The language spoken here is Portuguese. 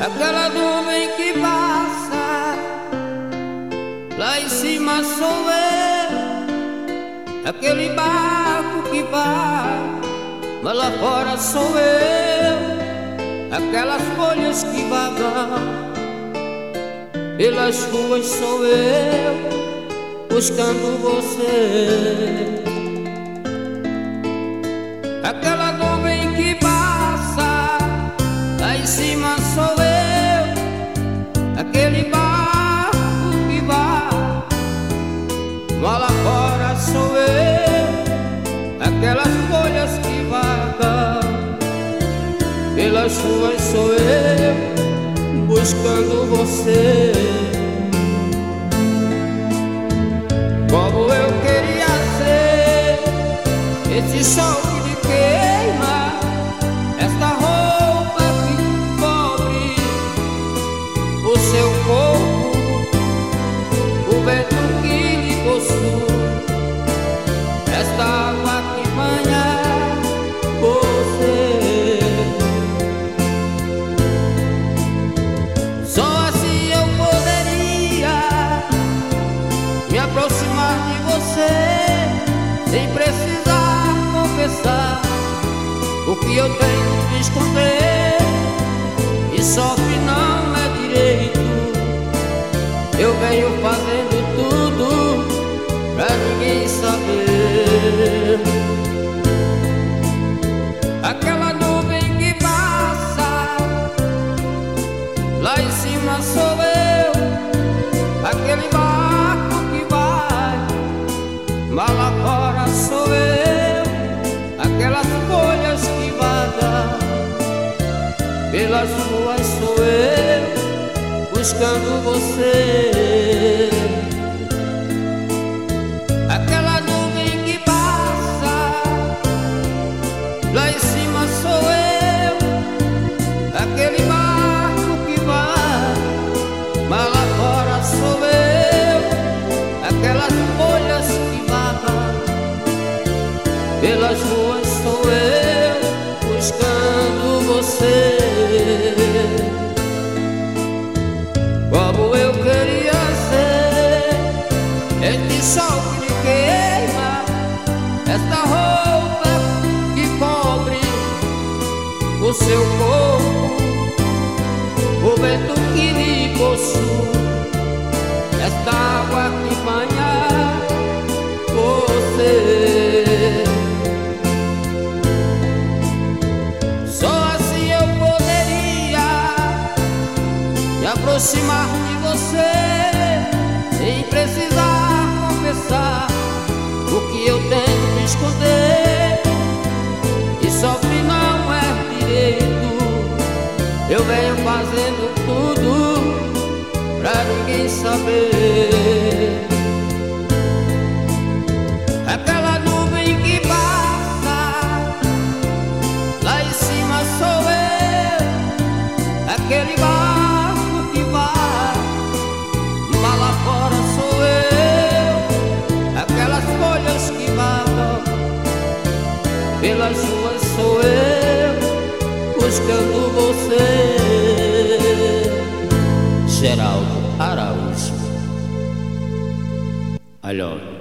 Aquela nuvem que passa, lá em cima sou eu. Aquele barco que vai, mas lá fora sou eu. Aquelas folhas que vagam pelas ruas sou eu, buscando você. Aquela nuvem que passa, lá em cima sou eu. Aquele barco que vai, mas lá fora sou eu. Aquelas folhas que vagam pelas ruas sou eu, buscando você. Como eu queria ser esse sol que me queima, esta roupa que cobre o seu corpo, o vento que lhe possui, esta água que banha você. Só assim eu poderia me aproximar de você, sem precisar confessar o que eu tenho de esconder. E sofre não é direito, eu venho fazendo tudo pra ninguém saber. Aquela nuvem que passa, lá em cima sou eu. Aquele barco que vai, mas lá fora sou eu. Aquelas folhas que vagam pelas ruas sou eu, buscando você. Aquela nuvem que passa, lá em cima sou eu. Aquele barco que vai, mas lá fora sou eu. Aquelas folhas que vagam pelas ruas sou eu, buscando você. Como eu queria ser esse sol que me queima, esta roupa que cobre o seu corpo, o vento que lhe possui, esta água que banha você. Só assim eu poderia me aproximar de você, sem precisar confessar o que eu tenho de esconder. E sofre não é direito, eu venho fazendo tudo pra ninguém saber. Aquela nuvem que passa, lá em cima sou eu. Aquele barco que vai, mas lá fora sou eu. Aquelas folhas que vagam pelas ruas sou eu, buscando você. Geraldo Araújo. Alô.